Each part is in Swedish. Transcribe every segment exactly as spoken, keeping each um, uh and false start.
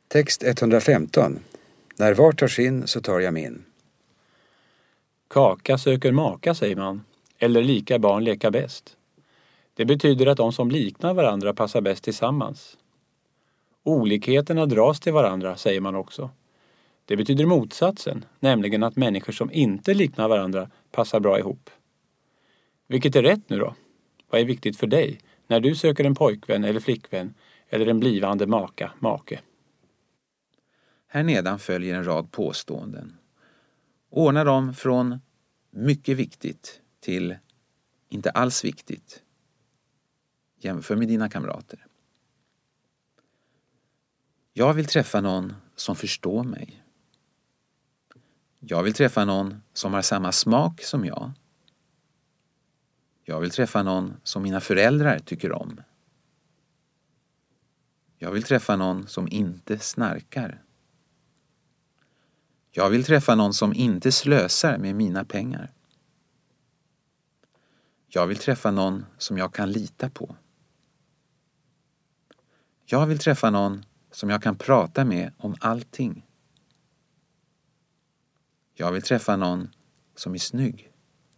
Text etthundrafemton. När var tar sin så tar jag min. Kaka söker maka, säger man. Eller lika barn leka bäst. Det betyder att de som liknar varandra passar bäst tillsammans. Olikheterna dras till varandra, säger man också. Det betyder motsatsen, nämligen att människor som inte liknar varandra passar bra ihop. Vilket är rätt nu då? Vad är viktigt för dig när du söker en pojkvän eller flickvän eller en blivande maka, make? Här nedan följer en rad påståenden. Ordna dem från mycket viktigt till inte alls viktigt. Jämför med dina kamrater. Jag vill träffa någon som förstår mig. Jag vill träffa någon som har samma smak som jag. Jag vill träffa någon som mina föräldrar tycker om. Jag vill träffa någon som inte snarkar. Jag vill träffa någon som inte slösar med mina pengar. Jag vill träffa någon som jag kan lita på. Jag vill träffa någon som jag kan prata med om allting. Jag vill träffa någon som är snygg.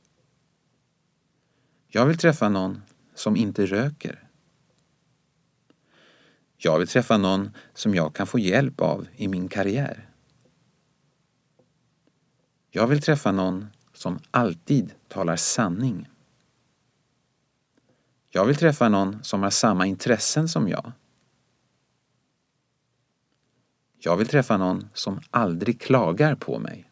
Jag vill träffa någon som inte röker. Jag vill träffa någon som jag kan få hjälp av i min karriär. Jag vill träffa någon som alltid talar sanning. Jag vill träffa någon som har samma intressen som jag. Jag vill träffa någon som aldrig klagar på mig.